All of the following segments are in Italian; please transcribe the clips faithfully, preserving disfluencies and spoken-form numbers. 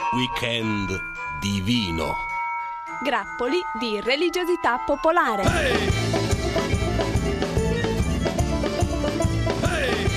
Weekend divino. Grappoli di religiosità popolare. Hey! Hey!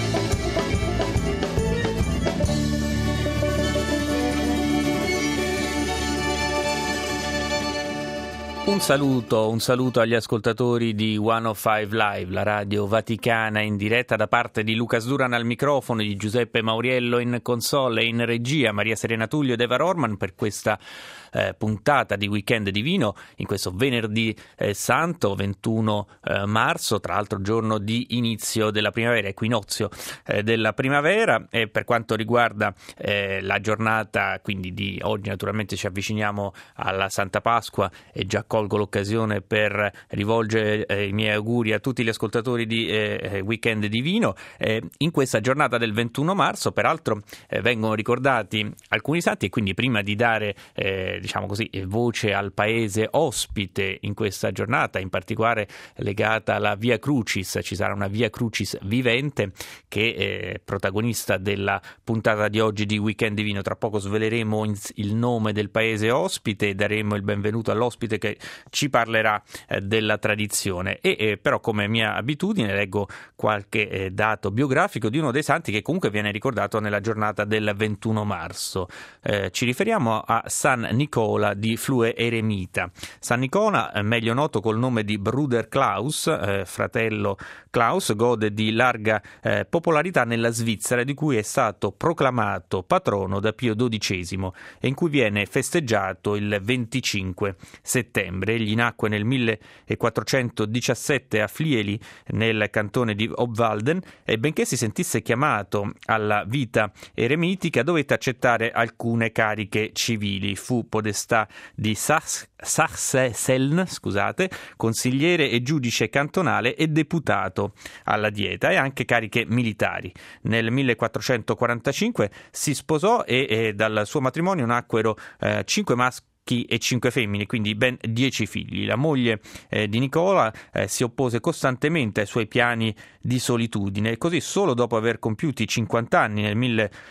Un saluto, un saluto agli ascoltatori di centocinque Live, la radio vaticana in diretta, da parte di Luca Sduran al microfono, di Giuseppe Mauriello in console e in regia, Maria Serena Tullio ed Eva Rorman per questa eh, puntata di Weekend Divino, in questo venerdì eh, santo, ventuno eh, marzo, tra l'altro giorno di inizio della primavera, equinozio eh, della primavera. E per quanto riguarda eh, la giornata quindi di oggi, naturalmente ci avviciniamo alla Santa Pasqua e già colgo l'occasione per rivolgere eh, i miei auguri a tutti gli ascoltatori di eh, Weekend Divino. Eh, in questa giornata del ventuno marzo, peraltro, eh, vengono ricordati alcuni santi, e quindi prima di dare eh, diciamo così voce al paese ospite in questa giornata, in particolare legata alla Via Crucis, ci sarà una Via Crucis vivente che è protagonista della puntata di oggi di Weekend Divino. Tra poco sveleremo il nome del paese ospite e daremo il benvenuto all'ospite che ci parlerà eh, della tradizione. E eh, però, come mia abitudine, leggo qualche eh, dato biografico di uno dei santi che comunque viene ricordato nella giornata del ventuno marzo. Eh, ci riferiamo a San Nicola di Flue Eremita. San Nicola, eh, meglio noto col nome di Bruder Klaus, eh, fratello Klaus, gode di larga eh, popolarità nella Svizzera, di cui è stato proclamato patrono da Pio dodicesimo e in cui viene festeggiato il venticinque settembre. Egli nacque nel millequattrocentodiciassette a Flieli, nel cantone di Obwalden, e benché si sentisse chiamato alla vita eremitica, dovette accettare alcune cariche civili. Fu podestà di Sachs Sachsen, scusate, consigliere e giudice cantonale e deputato alla Dieta, e anche cariche militari. Nel millequattrocentoquarantacinque si sposò e, e dal suo matrimonio nacquero eh, cinque maschi e cinque femmine, quindi ben dieci figli. La moglie eh, di Nicola eh, si oppose costantemente ai suoi piani di solitudine, e così solo dopo aver compiuti cinquanta anni, nel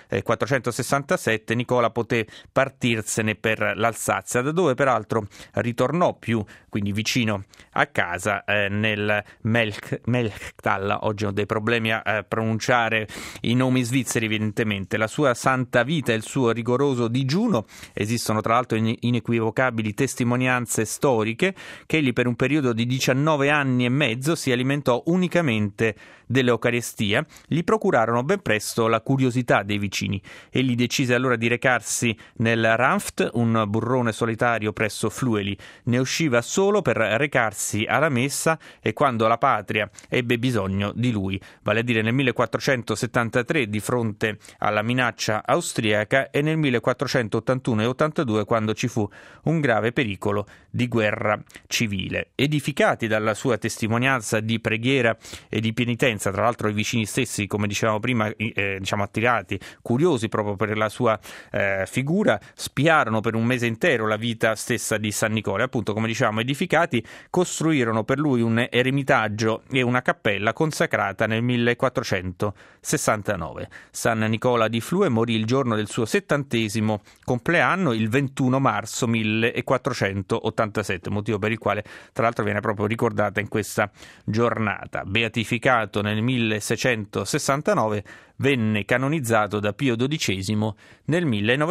millequattrocentosessantasette, Nicola poté partirsene per l'Alsazia, da dove peraltro ritornò più, quindi vicino a casa, eh, nel Melch, Melchtal. Oggi ho dei problemi a eh, pronunciare i nomi svizzeri, evidentemente. La sua santa vita e il suo rigoroso digiuno esistono tra l'altro in, in inequivocabili testimonianze storiche che egli per un periodo di diciannove anni e mezzo si alimentò unicamente dell'Eucaristia. Gli procurarono ben presto la curiosità dei vicini. Egli decise allora di recarsi nel Ranft, un burrone solitario presso Flueli. Ne usciva solo per recarsi alla messa e quando la patria ebbe bisogno di lui, vale a dire nel millequattrocentosettantatré di fronte alla minaccia austriaca, e nel millequattrocentottantuno e ottantadue quando ci fu un grave pericolo di guerra civile. Edificati dalla sua testimonianza di preghiera e di penitenza, tra l'altro i vicini stessi, come dicevamo prima, eh, diciamo attirati, curiosi proprio per la sua eh, figura, spiarono per un mese intero la vita stessa di San Nicola. Appunto, come dicevamo, edificati, costruirono per lui un eremitaggio e una cappella consacrata nel millequattrocentosessantanove. San Nicola di Flue morì il giorno del suo settantesimo compleanno, il ventuno marzo millequattrocentottantasette, motivo per il quale tra l'altro viene proprio ricordata in questa giornata. Beatificato nel milleseicentosessantanove, venne canonizzato da Pio dodicesimo nel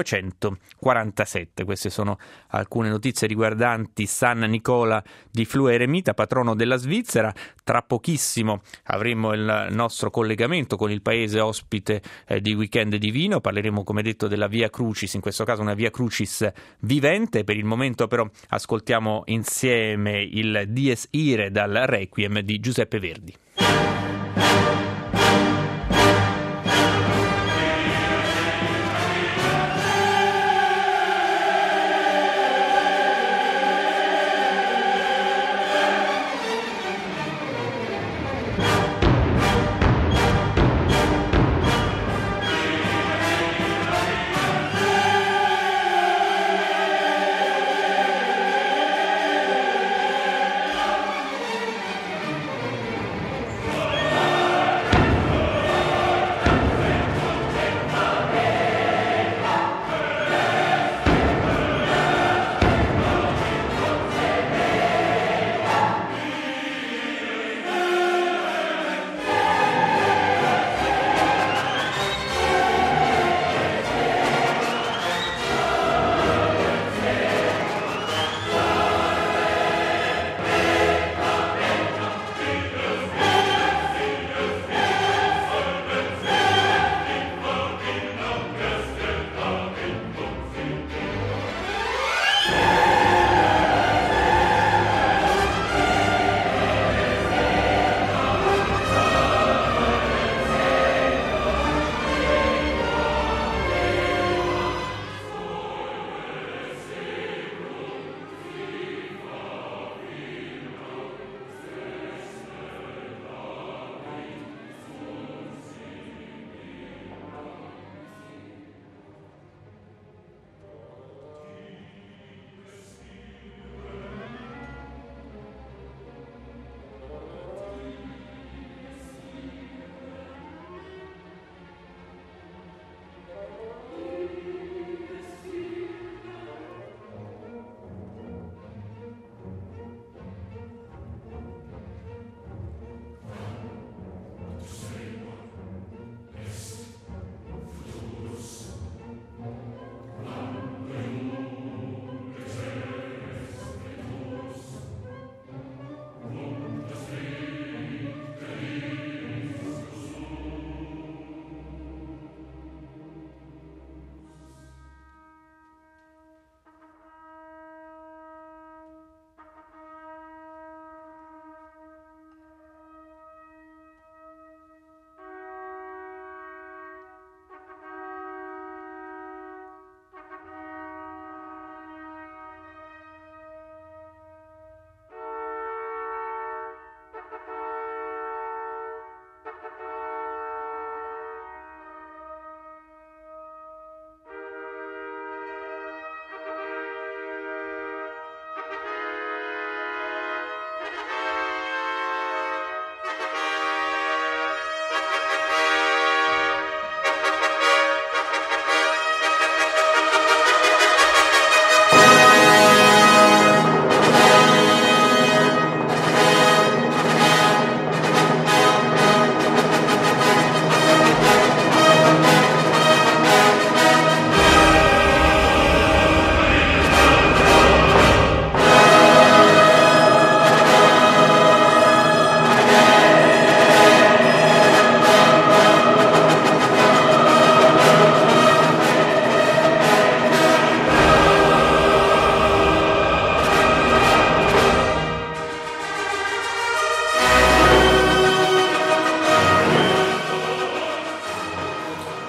millenovecentoquarantasette. Queste sono alcune notizie riguardanti San Nicola di Flue Eremita, patrono della Svizzera. Tra pochissimo avremo il nostro collegamento con il paese ospite eh, di Weekend Divino. Parleremo, come detto, della Via Crucis, in questo caso una Via Crucis vivente. Per il momento però ascoltiamo insieme il Dies Irae dal Requiem di Giuseppe Verdi.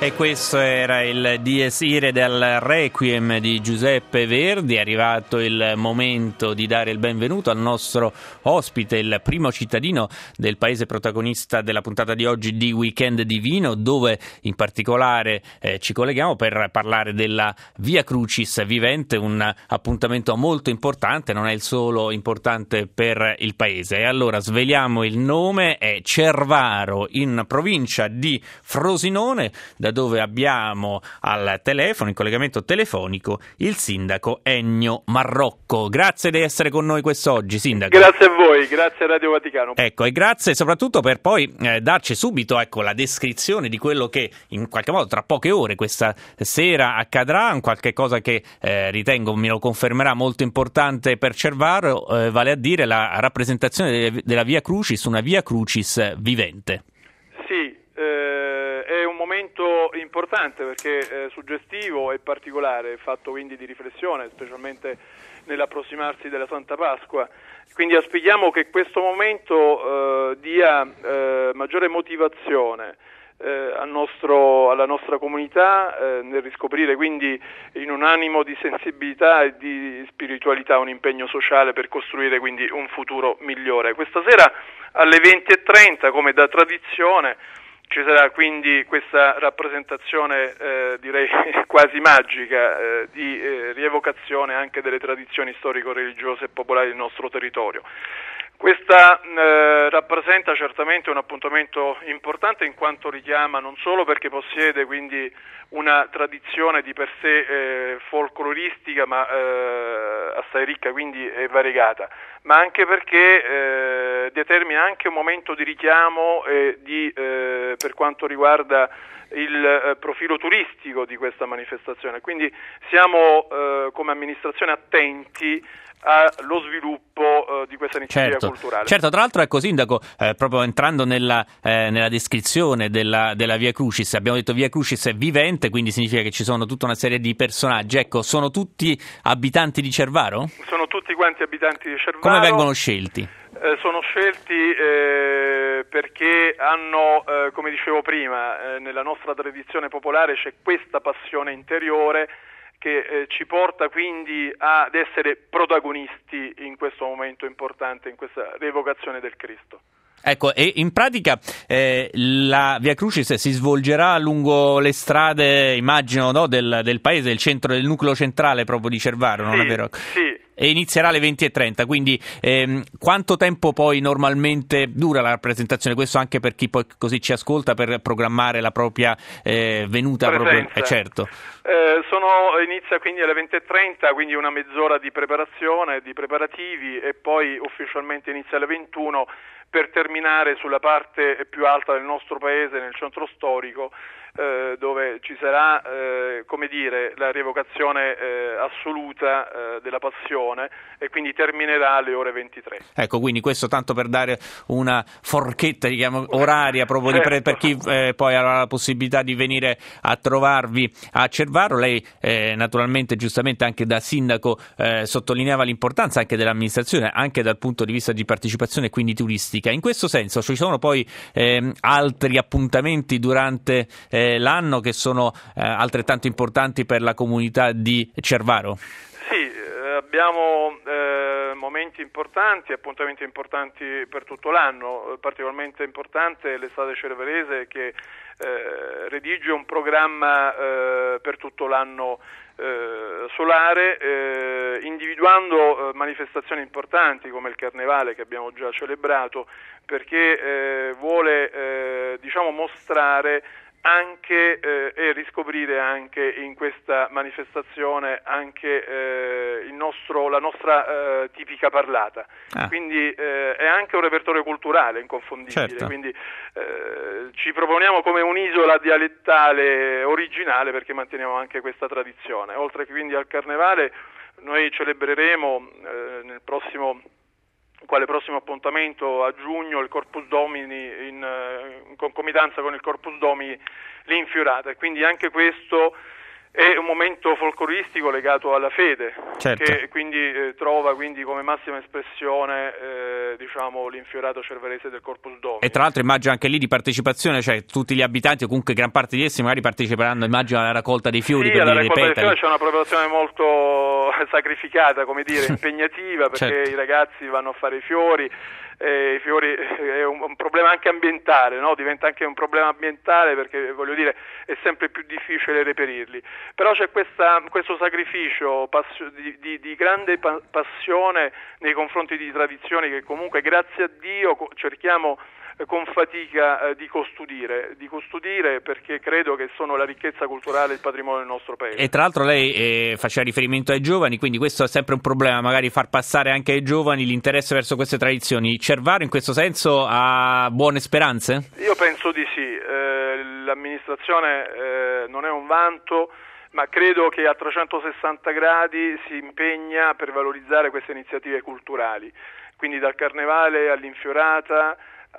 E questo era il Dies Irae del Requiem di Giuseppe Verdi. È arrivato il momento di dare il benvenuto al nostro ospite, il primo cittadino del paese protagonista della puntata di oggi di Weekend Divino, dove in particolare eh, ci colleghiamo per parlare della Via Crucis vivente, un appuntamento molto importante, non è il solo importante per il paese. E allora sveliamo il nome, è Cervaro, in provincia di Frosinone, da dove abbiamo al telefono, in collegamento telefonico, il sindaco Ennio Marrocco. Grazie di essere con noi quest'oggi, sindaco. Grazie a voi, grazie a Radio Vaticano. Ecco, e grazie soprattutto per poi eh, darci subito ecco, la descrizione di quello che in qualche modo tra poche ore questa sera accadrà, qualche cosa che eh, ritengo me lo confermerà molto importante per Cervaro, eh, vale a dire la rappresentazione de- della Via Crucis, una Via Crucis vivente. Sì, eh, è un momento importante perché è suggestivo e particolare, fatto quindi di riflessione, specialmente nell'approssimarsi della Santa Pasqua. Quindi auspichiamo che questo momento eh, dia eh, maggiore motivazione eh, al nostro, alla nostra comunità eh, nel riscoprire quindi in un animo di sensibilità e di spiritualità un impegno sociale per costruire quindi un futuro migliore. Questa sera alle venti e trenta, come da tradizione, ci sarà quindi questa rappresentazione eh, direi quasi magica eh, di eh, rievocazione anche delle tradizioni storico-religiose e popolari del nostro territorio. Questa eh, rappresenta certamente un appuntamento importante in quanto richiama non solo perché possiede quindi una tradizione di per sé eh, folcloristica ma eh, assai ricca quindi e variegata, ma anche perché eh, determina anche un momento di richiamo e di, eh, per quanto riguarda il eh, profilo turistico di questa manifestazione. Quindi siamo eh, come amministrazione attenti allo sviluppo eh, di questa iniziativa certo, culturale. Certo, tra l'altro ecco sindaco, eh, proprio entrando nella, eh, nella descrizione della, della Via Crucis, abbiamo detto Via Crucis è vivente, quindi significa che ci sono tutta una serie di personaggi. Ecco, sono tutti abitanti di Cervaro? Sono tutti quanti abitanti di Cervaro. Come vengono scelti? Eh, sono scelti eh, perché hanno, eh, come dicevo prima, eh, nella nostra tradizione popolare c'è questa passione interiore che eh, ci porta quindi ad essere protagonisti in questo momento importante, in questa rievocazione del Cristo. Ecco, e in pratica eh, la Via Crucis si svolgerà lungo le strade, immagino, no, del, del paese, del centro, del nucleo centrale proprio di Cervaro, non sì, è vero? Sì. E inizierà alle venti e trenta, quindi ehm, quanto tempo poi normalmente dura la rappresentazione? Questo anche per chi poi così ci ascolta per programmare la propria eh, venuta. Proprio, eh, certo. Eh, sono, inizia quindi alle venti e trenta, quindi una mezz'ora di preparazione, di preparativi e poi ufficialmente inizia alle ventuno per terminare sulla parte più alta del nostro paese, nel centro storico, eh, dove ci sarà, eh, come dire, la rievocazione eh, assoluta eh, della passione e quindi terminerà alle ore ventitré. Ecco, quindi questo tanto per dare una forchetta, diciamo, oraria proprio certo. di pre- per chi eh, poi avrà la possibilità di venire a trovarvi a Cervaro. Lei eh, naturalmente, giustamente anche da sindaco eh, sottolineava l'importanza anche dell'amministrazione, anche dal punto di vista di partecipazione quindi turistica. In questo senso ci sono poi eh, altri appuntamenti durante eh, l'anno che sono eh, altrettanto importanti per la comunità di Cervaro? Sì, eh, abbiamo eh, momenti importanti, appuntamenti importanti per tutto l'anno. Particolarmente importante l'estate cervarese che eh, redige un programma eh, per tutto l'anno eh, solare, eh, individuando eh, manifestazioni importanti come il Carnevale che abbiamo già celebrato, perché eh, vuole eh, diciamo mostrare anche eh, e riscoprire anche in questa manifestazione anche eh, il nostro, la nostra eh, tipica parlata. Ah. Quindi eh, è anche un repertorio culturale inconfondibile, certo. Quindi eh, ci proponiamo come un'isola dialettale originale perché manteniamo anche questa tradizione. Oltre che quindi al Carnevale noi celebreremo eh, nel prossimo quale prossimo appuntamento a giugno il Corpus Domini in, in concomitanza con il Corpus Domini l'Infiorata, e quindi anche questo È un momento folcloristico legato alla fede, certo. che quindi eh, trova quindi come massima espressione eh, diciamo l'infiorato cervarese del Corpus Domini. E tra l'altro immagino anche lì di partecipazione, cioè tutti gli abitanti o comunque gran parte di essi magari parteciperanno, immagino, alla raccolta dei fiori, sì, per alla dire, dei raccolta petali. C'è una preparazione molto sacrificata, come dire, impegnativa, perché certo. i ragazzi vanno a fare i fiori. Eh, i fiori è un, un problema anche ambientale, no? Diventa anche un problema ambientale perché, voglio dire, è sempre più difficile reperirli. Però c'è questa, questo sacrificio passio, di, di, di grande pa- passione nei confronti di tradizioni che comunque, grazie a Dio, co- cerchiamo eh, con fatica eh, di custodire, di custodire perché credo che sono la ricchezza culturale e il patrimonio del nostro paese. E tra l'altro lei eh, faceva riferimento ai giovani, quindi questo è sempre un problema, magari far passare anche ai giovani l'interesse verso queste tradizioni. Cervaro in questo senso ha buone speranze? Io penso di sì, eh, l'amministrazione eh, non è un vanto, ma credo che a trecentosessanta gradi si impegna per valorizzare queste iniziative culturali, quindi dal carnevale all'infiorata,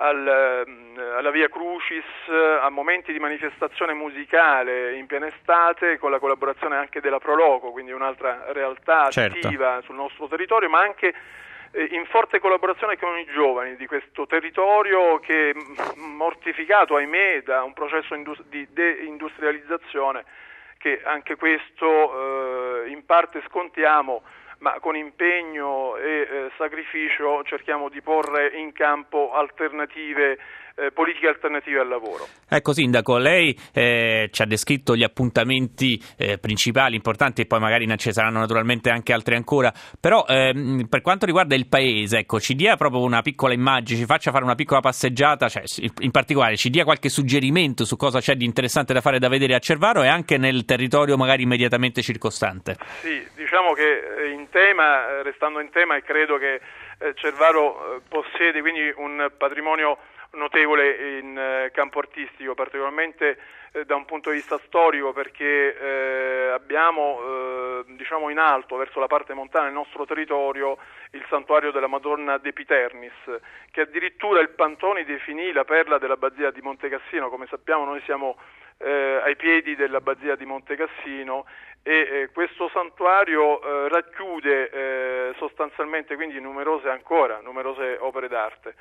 al, alla Via Crucis, a momenti di manifestazione musicale in piena estate con la collaborazione anche della Proloco, quindi un'altra realtà certo. attiva sul nostro territorio, ma anche in forte collaborazione con i giovani di questo territorio che è mortificato, ahimè, da un processo di deindustrializzazione che anche questo eh, in parte scontiamo, ma con impegno e eh, sacrificio cerchiamo di porre in campo alternative, eh, politiche alternative al lavoro. Ecco, Sindaco, lei eh, ci ha descritto gli appuntamenti eh, principali, importanti, e poi magari ci saranno naturalmente anche altri ancora, però ehm, per quanto riguarda il paese, ecco, ci dia proprio una piccola immagine, ci faccia fare una piccola passeggiata, cioè in particolare ci dia qualche suggerimento su cosa c'è di interessante da fare, da vedere a Cervaro e anche nel territorio magari immediatamente circostante. Sì, diciamo che in tema, restando in tema, e credo che eh, Cervaro eh, possiede quindi un patrimonio notevole in eh, campo artistico, particolarmente eh, da un punto di vista storico, perché eh, abbiamo eh, diciamo in alto verso la parte montana del nostro territorio il santuario della Madonna de Piternis, che addirittura il Pantoni definì la perla dell'abbazia di Montecassino. Come sappiamo noi siamo eh, ai piedi dell'abbazia di Montecassino e eh, questo santuario eh, racchiude eh, sostanzialmente quindi numerose ancora numerose opere d'arte.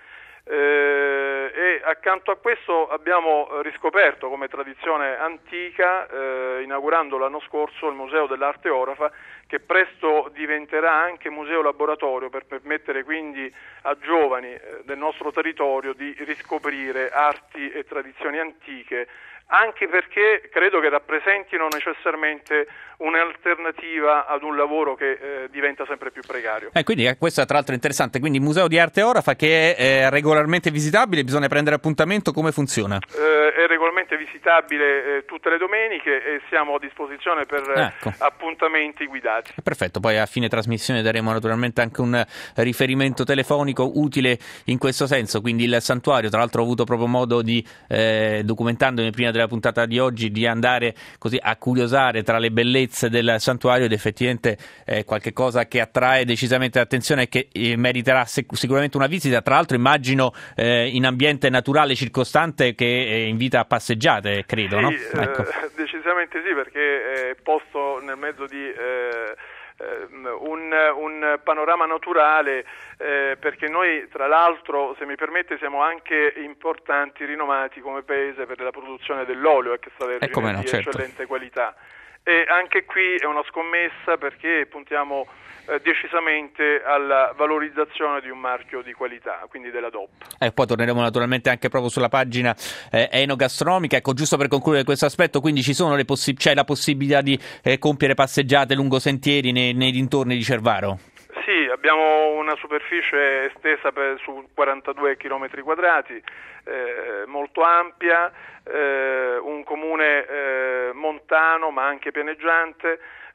Eh, e accanto a questo abbiamo riscoperto come tradizione antica, eh, inaugurando l'anno scorso il Museo dell'Arte Orafa, che presto diventerà anche museo laboratorio per permettere quindi a giovani eh, del nostro territorio di riscoprire arti e tradizioni antiche, anche perché credo che rappresentino necessariamente un'alternativa ad un lavoro che eh, diventa sempre più precario. Eh, quindi eh, questo è tra l'altro interessante, quindi Museo di Arte Orafa che è eh, regolarmente visitabile, bisogna prendere appuntamento, come funziona? Eh, è regolarmente visitabile eh, tutte le domeniche e siamo a disposizione per ecco. appuntamenti guidati. Perfetto, poi a fine trasmissione daremo naturalmente anche un riferimento telefonico utile in questo senso, quindi il santuario, tra l'altro ho avuto proprio modo di, eh, documentandomi prima della puntata di oggi, di andare così a curiosare tra le bellezze del santuario ed effettivamente è qualche cosa che attrae decisamente l'attenzione e che eh, meriterà sec- sicuramente una visita, tra l'altro immagino eh, in ambiente naturale circostante che eh, invita a passeggiate, credo, sì, no? Eh, ecco. Decisamente sì, perché è posto nel mezzo di eh, Un, un panorama naturale, eh, perché noi tra l'altro, se mi permette, siamo anche importanti, rinomati come paese per la produzione dell'olio extravergine eh, no, di certo. eccellente qualità, e anche qui è una scommessa perché puntiamo eh, decisamente alla valorizzazione di un marchio di qualità, quindi della D O P. E eh, poi torneremo naturalmente anche proprio sulla pagina eh, enogastronomica. Ecco, giusto per concludere questo aspetto, quindi ci sono le possi- c'è la possibilità di eh, compiere passeggiate lungo sentieri nei, nei dintorni di Cervaro? Sì, abbiamo una superficie estesa per, su quarantadue chilometri quadrati, eh, molto ampia, eh, un comune eh, montano ma anche pianeggiante.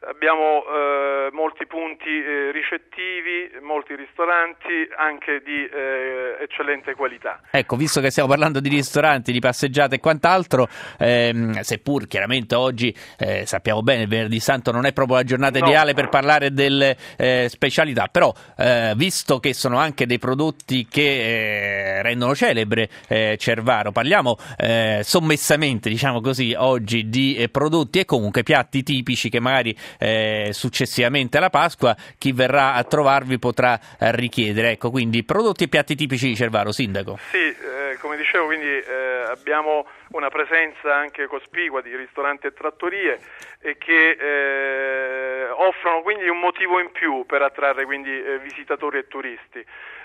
abbiamo eh, molti punti eh, ricettivi, molti ristoranti anche di eh, eccellente qualità. Ecco, visto che stiamo parlando di ristoranti, di passeggiate e quant'altro, ehm, seppur chiaramente oggi eh, sappiamo bene il Venerdì Santo non è proprio la giornata no. ideale per parlare delle eh, specialità, però eh, visto che sono anche dei prodotti che eh, rendono celebre eh, Cervaro, parliamo eh, sommessamente, diciamo così, oggi di eh, prodotti e comunque piatti tipici che magari eh, successivamente alla Pasqua chi verrà a trovarvi potrà eh, richiedere. Ecco, quindi prodotti e piatti tipici di Cervaro, Sindaco. Sì, eh, come dicevo, quindi eh, abbiamo una presenza anche cospicua di ristoranti e trattorie e che eh, offrono quindi un motivo in più per attrarre quindi eh, visitatori e turisti.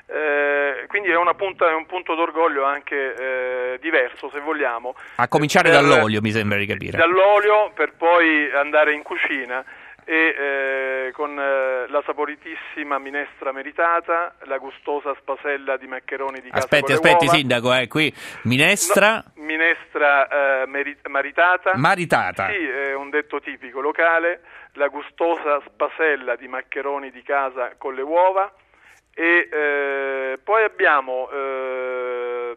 Eh, quindi è una punta, è un punto d'orgoglio anche eh, diverso, se vogliamo. A cominciare per, dall'olio, mi sembra di capire. Dall'olio per poi andare in cucina e eh, con eh, la saporitissima minestra meritata, la gustosa spasella di maccheroni di casa aspetti, con le aspetti, uova. Sindaco, eh, qui minestra... No, minestra eh, meri- maritata. Maritata. Sì, è un detto tipico locale, la gustosa spasella di maccheroni di casa con le uova e eh, poi abbiamo eh,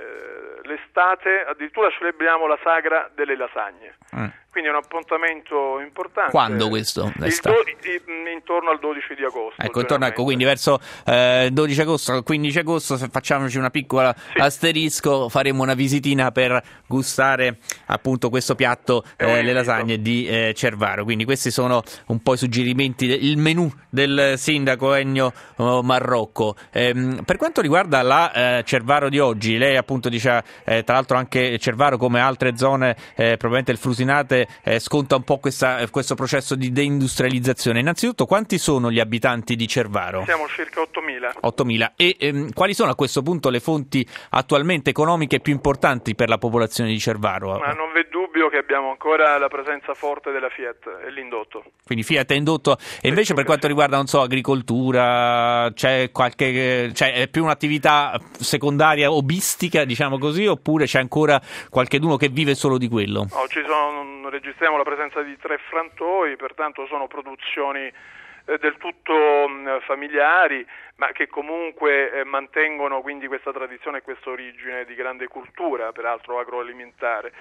l'estate, addirittura celebriamo la sagra delle lasagne. Mm. Quindi è un appuntamento importante. Quando questo? Il do- intorno al dodici di agosto. Ecco, intorno, ecco, quindi verso eh, dodici agosto, quindici agosto, se facciamoci una piccola sì. asterisco, faremo una visitina per gustare appunto questo piatto, eh, le lasagne di eh, Cervaro. Quindi questi sono un po' i suggerimenti, il menù del sindaco Ennio oh, Marrocco. Ehm, per quanto riguarda la eh, Cervaro di oggi, lei appunto dice, eh, tra l'altro anche Cervaro come altre zone, eh, probabilmente il Frusinate, Eh, sconta un po' questa, questo processo di deindustrializzazione. Innanzitutto, quanti sono gli abitanti di Cervaro? Siamo circa ottomila. ottomila. E ehm, quali sono a questo punto le fonti attualmente economiche più importanti per la popolazione di Cervaro? Ma non v'è dubbio che abbiamo ancora la presenza forte della Fiat e l'indotto. Quindi Fiat e indotto. E invece per quanto riguarda, non so, agricoltura, c'è qualche, cioè è più un'attività secondaria hobbyistica, diciamo così, oppure c'è ancora qualcheduno che vive solo di quello? No, ci sono, registriamo la presenza di tre frantoi, pertanto sono produzioni eh, del tutto mh, familiari, ma che comunque eh, mantengono quindi questa tradizione e questa origine di grande cultura, peraltro agroalimentare.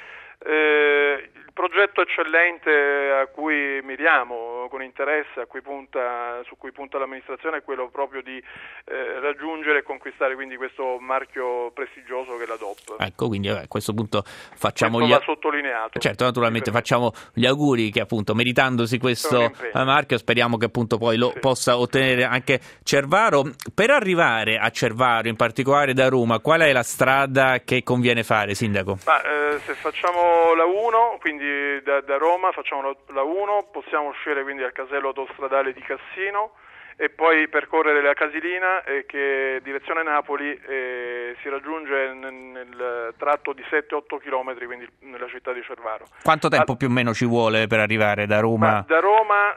Eh, il progetto eccellente a cui miriamo con interesse, a cui punta, su cui punta l'amministrazione, è quello proprio di eh, raggiungere e conquistare quindi questo marchio prestigioso che è la D O P. Ecco, quindi a questo punto facciamo questo gli va sottolineato. Certo, naturalmente facciamo gli auguri che appunto meritandosi questo marchio speriamo che appunto poi lo sì. possa ottenere anche Cervaro. Per arrivare a Cervaro, in particolare da Roma, qual è la strada che conviene fare, Sindaco? Ma, eh, se facciamo la uno, quindi da, da Roma facciamo la, la uno, possiamo uscire quindi al casello autostradale di Cassino e poi percorrere la Casilina eh, che direzione Napoli eh, si raggiunge nel, nel tratto di sette otto chilometri, quindi nella città di Cervaro. Quanto tempo Al, più o meno ci vuole per arrivare da Roma? Ma da Roma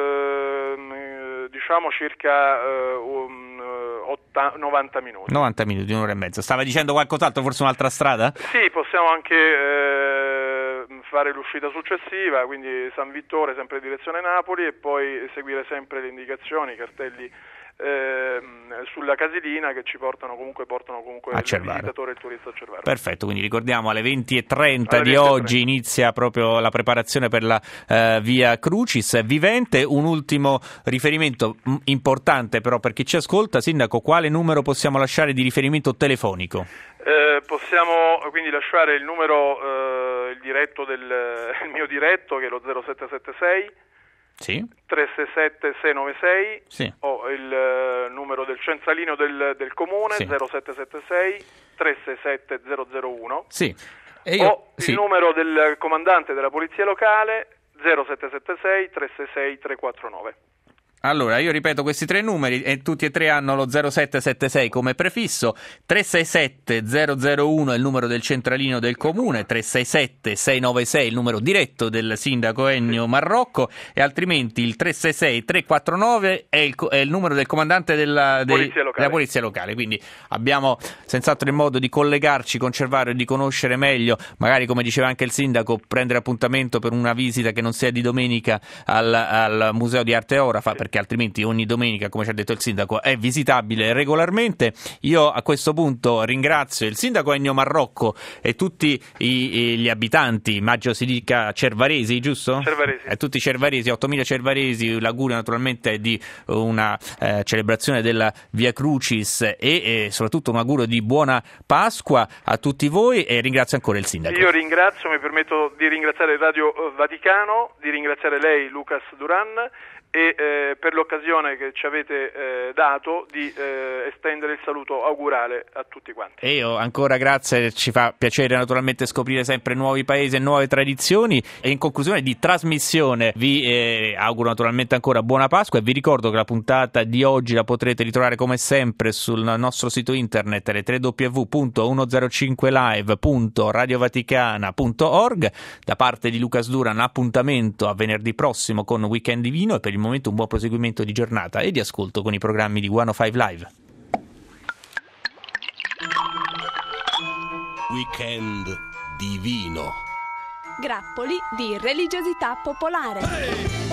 eh, diciamo circa eh, um, novanta minuti. novanta minuti, un'ora e mezza. Stava dicendo qualcos'altro, forse un'altra strada? Sì, possiamo anche eh, fare l'uscita successiva, quindi San Vittore sempre in direzione Napoli e poi seguire sempre le indicazioni, i cartelli eh, sulla Casilina che ci portano comunque portano comunque il visitatore e il turista a Cervaro. Perfetto, quindi ricordiamo alle venti e trenta alle di venti e trenta oggi inizia proprio la preparazione per la uh, Via Crucis vivente. Un ultimo riferimento m- importante però per chi ci ascolta, Sindaco, quale numero possiamo lasciare di riferimento telefonico? Eh, possiamo quindi lasciare il numero eh, il diretto del il mio diretto che è lo zero sette sette sei Sì. tre sei sette sei nove sei sì. o il uh, numero del centralino del, del comune sì. zero sette sette sei tre sei sette zero zero uno sì. E io, o sì. il numero del comandante della polizia locale zero sette sette sei tre sei sei tre quattro nove. Allora, io ripeto questi tre numeri e tutti e tre hanno lo zero sette sette sei come prefisso. Tre sei sette zero zero uno è il numero del centralino del comune, tre sei sette sei nove sei il numero diretto del sindaco Ennio Marrocco, e altrimenti il tre sei sei tre quattro nove è il, è il numero del comandante della, dei, polizia della polizia locale. Quindi abbiamo senz'altro il modo di collegarci con Cervario e di conoscere meglio, magari come diceva anche il sindaco, prendere appuntamento per una visita che non sia di domenica al, al Museo di Arte Orafa, perché altrimenti ogni domenica, come ci ha detto il sindaco, è visitabile regolarmente. Io a questo punto ringrazio il sindaco Ennio Marrocco e tutti i, gli abitanti, immagino si dica cervaresi, giusto? Cervaresi. E tutti i cervaresi, ottomila cervaresi, l'augurio naturalmente è di una eh, celebrazione della Via Crucis e, e soprattutto un augurio di buona Pasqua a tutti voi, e ringrazio ancora il sindaco. Io ringrazio, mi permetto di ringraziare Radio Vaticano, di ringraziare lei, Lucas Duran, e eh, per l'occasione che ci avete eh, dato di eh, estendere il saluto augurale a tutti quanti. E io ancora grazie, ci fa piacere naturalmente scoprire sempre nuovi paesi e nuove tradizioni, e in conclusione di trasmissione vi eh, auguro naturalmente ancora buona Pasqua, e vi ricordo che la puntata di oggi la potrete ritrovare come sempre sul nostro sito internet w w w punto centocinque live punto radiovaticana punto org. Da parte di Lucas Duran, appuntamento a venerdì prossimo con Weekend Divino, e per il momento un buon proseguimento di giornata e di ascolto con i programmi di centocinque Live. Weekend Divino. Grappoli di religiosità popolare.